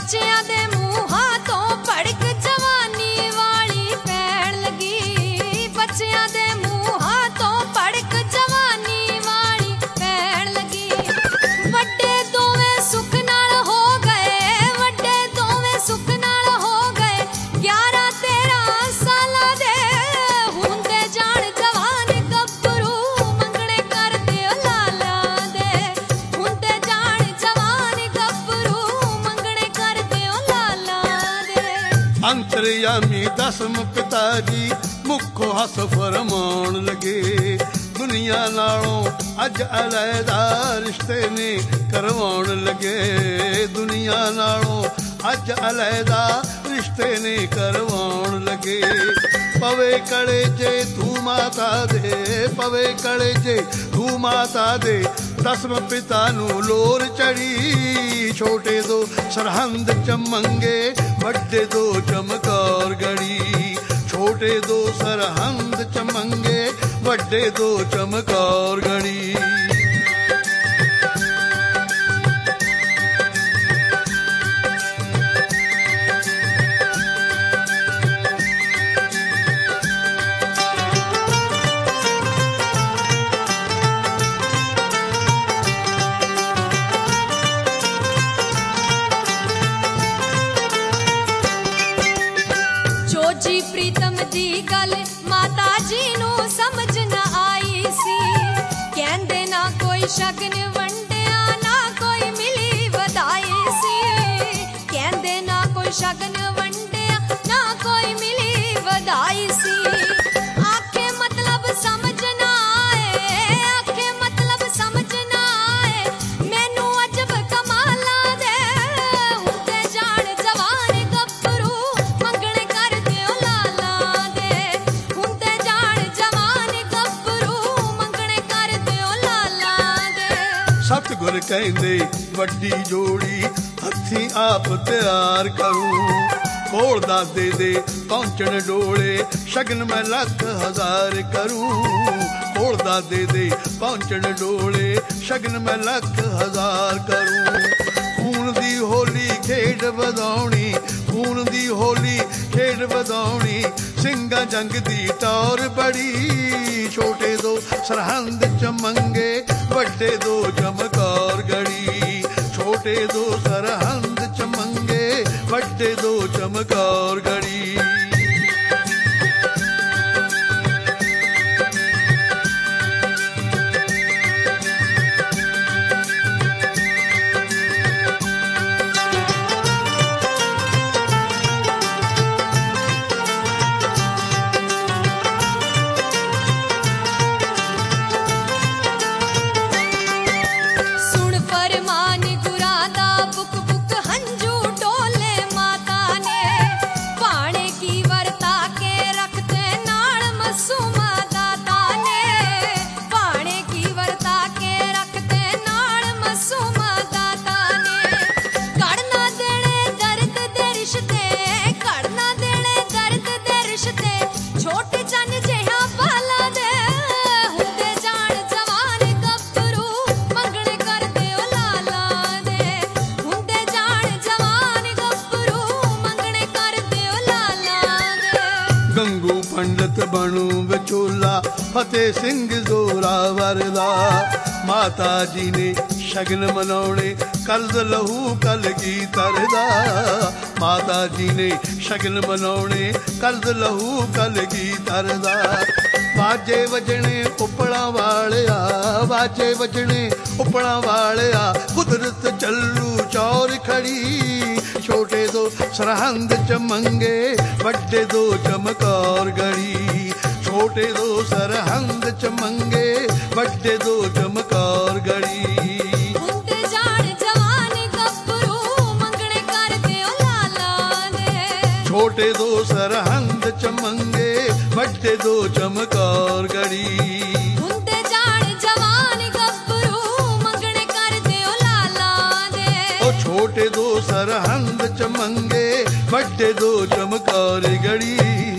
बच्चियां दे मूहां तो भड़क जवानी वाली पैण लगी, बच्चियां दे मूहां तो भड़क जवानी वाली पैण लगी। वड्डे दोवें सुख नाल हो गए, वड्डे दोवें सुख नाल हो गए 11-13 सालां दे, हुंदे जाण जवान गब्बरू मंगणे करदे ओ लाला दे, हुंदे जाण जवान गब्बरू मंगणे करदे ओ लाला दे। अंतरयामी दसम पिता जी मुखों हस फरमाउण लगे, दुनिया नालों अज अलहदा रिश्ते ने करवाउण लगे, दुनिया नालों अज अलहदा रिश्ते ने करवाउण लगे। पवे कड़े जे तू माता दे, पवे कड़े जे तू माता दे, दसम पिता नू लोर चढ़ी, छोटे दो सरहंद चमंगे, वड्डे दो चमकौर गढ़ी, छोटे दो सरहंद चमंगे, वड्डे दो चमकौर गढ़ी। जी प्रीतम दी गल माता जी नू समझ ना आई सी, कहंदे ना कोई शगन वंडिया ना कोई मिली वधाई सी, कहंदे ना कोई शगन वंडिया ना कोई मिली वधाई सी। आखे मतलब समझ ना आए, आखे मतलब समझ ना आए, मैनू अजब कमाला दे, हुंदे जाण जवान गब्बरू मंगणे करदे ओ लाला दे, हुंदे जाण जवान गब्बरू मंगणे करदे ओ लाला दे। सतगुर कहंदे वड्डी जोड़ी हथी आप तैयार करूं, कोल दादे दे पहुंचण डोले शगन मैं 1,00,000 करूं, कोल दादे दे पहुंचण डोले शगन मैं 1,00,000 करूं। खून दी होली खेड वधाउणी, खून दी होली खेड वधाउणी, ਸਿੰਘਾਂ जंग दी टौर बड़ी, छोटे दो सरहंद चमंगे, वड्डे दो चमकौर गढ़ी, छोटे दो सरहंद चमंगे, वड्डे दो चमकौर गढ़ी। सुन फरमान गुरा दा बुक बुक हंजू डोले माता ने, पाने की वरता के रखते नाल मसूमा दाता ने, पाने की वरता के रखते नाल मसूमा दाता ने। कड़ना देने दर्द दे रिश्ते, कड़ना देने दर्द दे रिश्ते, छोटे चन जिहा बाला दे, हुंदे जाण जवान गब्बरू मंगणे करदे ओ लाला दे, हुंदे जाण जवान गब्बरू मंगणे करदे ओ लाला दे। गंगू पंडित बनू विचोला फतेह सिंह जोरावर दा, माता जी ने शगन मनाउणे कर्ज लहू कलगी तरदा, माता जी ने शगन मनाउणे कर्ज लहू कलगी तरदा। बाजे वजने उपड़ा वालिया, बाजे वजने उपड़ा वालिया, कुदरत चलू चौर खड़ी, छोटे दो सरहंद चमंगे, वड्डे दो चमकौर गढ़ी, छोटे दो सरहंद चमंगे, वड्डे दो चमकौर गढ़ी। हुंदे जाण जवान गब्बरू मंगणे करदे ओ लाला दे, छोटे दो सरहंद चमंगे, वड्डे दो चमकौर गढ़ी। हुंदे जाण जवान गब्बरू मंगणे करदे ओ लाला दे, ओ छोटे दो सरहंद चमंगे, वड्डे दो चमकौर गढ़ी।